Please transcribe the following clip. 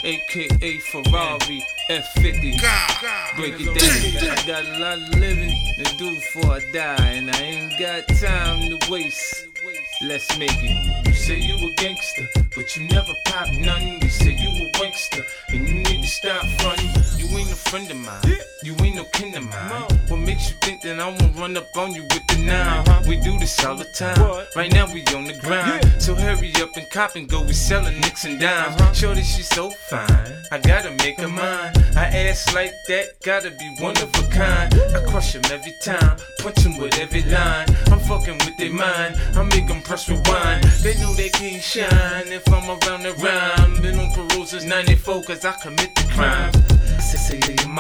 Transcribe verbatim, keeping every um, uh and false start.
aka Ferrari F fifty. Break it down. I got a lot of living to do before I die, and I ain't got time to waste. Let's make it. You say you a gangster, but you never pop none. You say you a wankster, and you need to stop frontin'. You ain't a friend of mine, you ain't no kin of mine. What makes you think that I won't run up on you with the nine? We do this all the time. Right now we on the grind, so hurry up and cop and go. We sellin' nicks and dimes. Shorty, she's so fine, I gotta make her mine. I ass like that, gotta be one of a kind. I crush 'em every time, punch 'em with every line. I'm fucking with their mind, I make 'em press rewind. They know they can't shine if I'm around the rhyme. Been on parole since ninety-four cause I commit the crime. I say, say, yeah, you might